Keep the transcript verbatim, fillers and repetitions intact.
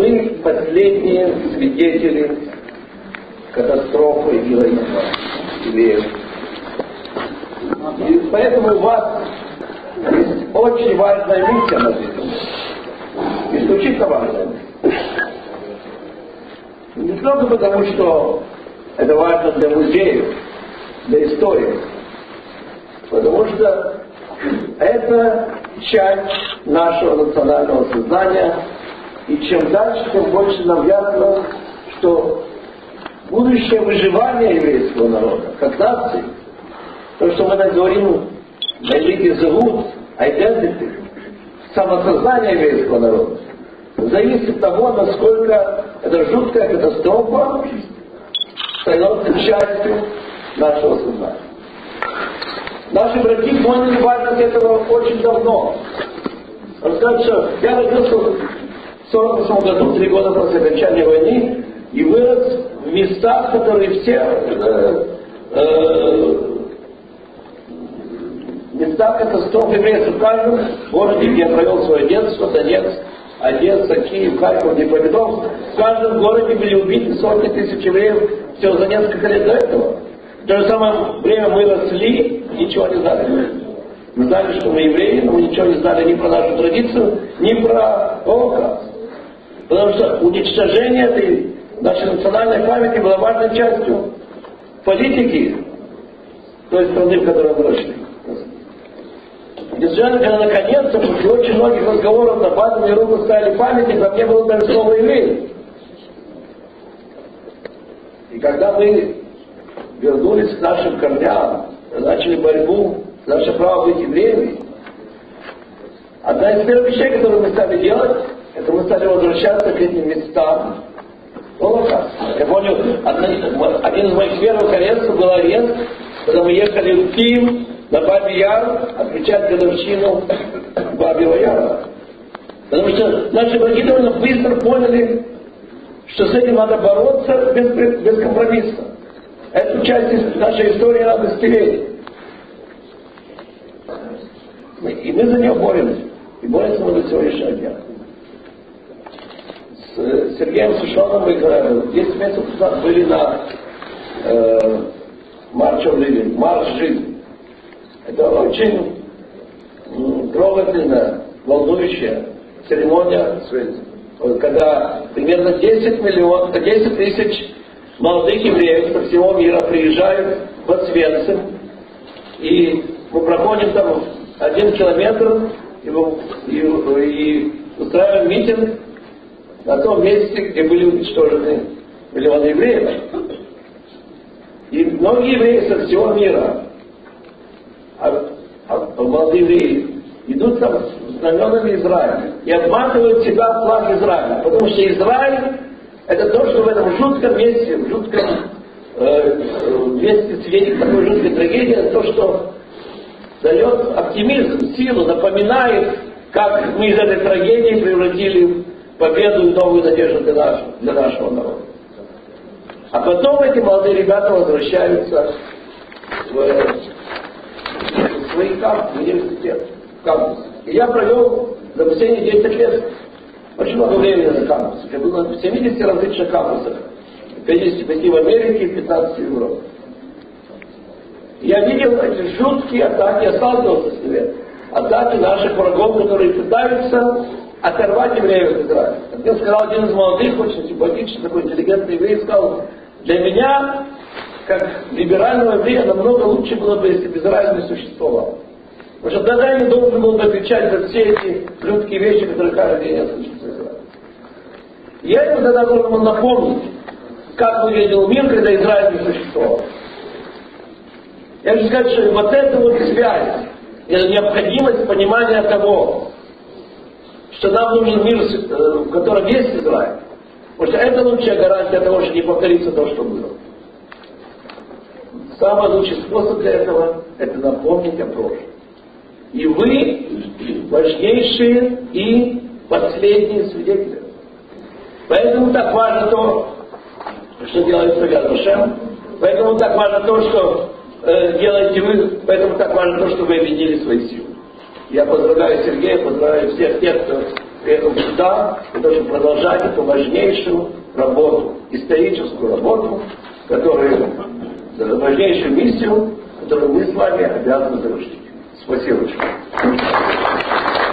Мы последние свидетели катастрофы и героизма евреев. И поэтому у вас есть очень важная миссия на жизнь. Исключительно важная. Не только потому, что это важно для музеев, для истории, потому что это часть нашего национального сознания, и чем дальше, тем больше нам ясно, что будущее выживание еврейского народа, как нации, то, что мы говорим на языке зовут, identity, самосознание еврейского народа, зависит от того, насколько эта жуткая катастрофа становится частью нашего сознания. Наши братья поняли важность этого очень давно. Он сказал, что я родился в сорок восьмом году, три года после окончания войны, и вырос в местах, которые все э, э, места катастрофы еврейства. В каждом городе, где я провел свое детство, Донецк, Одесса, Киев, Харьков, Днепропетровск, в каждом городе были убиты сотни тысяч евреев всего за несколько лет до этого. В то же самое время мы росли и ничего не знали. Мы знали, что мы евреи, но мы ничего не знали ни про нашу традицию, ни про Холокост. Потому что уничтожение этой нашей национальной памяти было важной частью политики той страны, в которой мы росли. Несмотря на когда наконец-то, после очень многих разговоров на Базовой Ру поставили памятник, там не было даже слова «евреи». И когда мы вернулись к нашим корням, начали борьбу за наше право быть евреями, одна из первых вещей, которые мы стали делать, это мы стали возвращаться к этим местам Холокоста. Я помню, один из моих первых арестов был арест, когда мы ехали в Киев на Бабий Яр отмечать годовщину Бабьего Яра. Потому что наши братья довольно быстро поняли, что с этим надо бороться без, бескомпромиссно. Эту часть нашей истории надо стереть. И мы за нее боремся. И боремся мы до сегодняшнего дня. С Сергеем Сушоном мы десять месяцев назад были на э, March of Living, марш жизни. Это очень трогательная, волнующая церемония, когда примерно десять миллионов, десять тысяч молодых евреев со всего мира приезжают в Освенцим, и мы проходим там один километр и, и, и устраиваем митинг на том месте, где были уничтожены миллионы евреев. И многие евреи со всего мира, а, а молодые евреи, идут там с знаменами Израиля и обматывают себя в флаг Израиля, потому что Израиль это то, что в этом жутком месте, в жутком э, месте свидетель такой жуткой трагедии, это то, что дает оптимизм, силу, напоминает, как мы из этой трагедии превратили в победу и новую надежду для нашего, для нашего народа. А потом эти молодые ребята возвращаются в, в свои кампусы, в университет, в кампус. И я провел за последние десять лет очень много времени на кампусах. Я был на семидесяти различных кампусах. пятидесяти пяти в Америке и пятнадцати в Европе. Я видел эти жуткие атаки, я сталкивался с ними. Атаки наших врагов, которые пытаются оторвать евреев от Израиля. Как мне сказал один из молодых, очень симпатичный, такой интеллигентный еврей, сказал, для меня, как либерального еврея, намного лучше было бы, если бы Израиль не существовал. Потому что тогда я не должен был бы отвечать за все эти жуткие вещи, которые каждый день я слышу в Израиле. Я ему тогда должен был напомнить, как выглядел мир, когда Израиль не существовал. Я хочу сказать, что вот эта вот связь, это необходимость понимания того, что нам нужен мир, в котором есть Израиль. Потому что это лучшая гарантия того, что не повторится то, что было. Самый лучший способ для этого – это напомнить о прошлом. И вы важнейшие и последние свидетели. Поэтому так важно то, что делает Яд Вашем. Поэтому так важно то, что э, делаете вы. Поэтому так важно то, что вы объединили свои силы. Я поздравляю Сергея, поздравляю всех тех, кто приехал сюда, для того, чтобы продолжать эту важнейшую работу, историческую работу, которую, важнейшую миссию, которую мы с вами обязаны завершить. Спасибо большое.